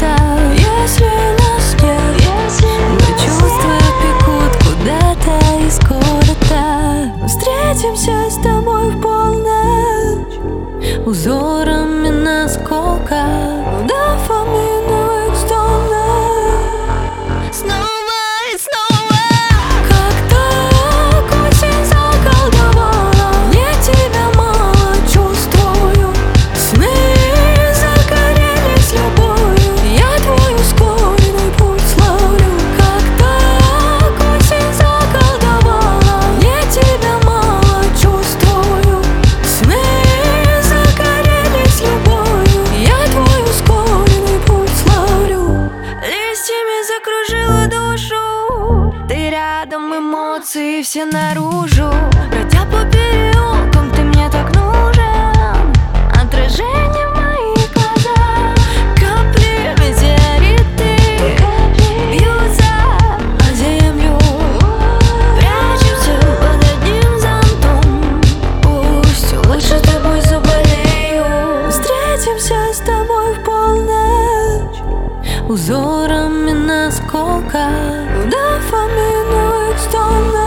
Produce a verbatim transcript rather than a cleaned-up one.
сердца. Если нас нет, но чувства пекут куда-то из города. Встретимся с тобой в полночь узорами на осколках, дофаминовых стонов. Снова и снова, как так осень заколдовала. Мне тебя мало чувствую, сны загорелись любовью. Я твой ускоренный путь славлю. Как так осень заколдовала. Мне тебя мало чувствую, сны загорелись любовью. Я твой ускоренный путь славлю. Листьями закружила душу, ты рядом, эмоции все наружу. Бродя по переулкам, ты мне так нужен. Отражение в моих глазах, капли метеориты бьются о землю. Прячемся под одним зонтом, пусть лучше тобой заболею. Встретимся с тобой в полночь узорами на осколках, дофаминовых стонов.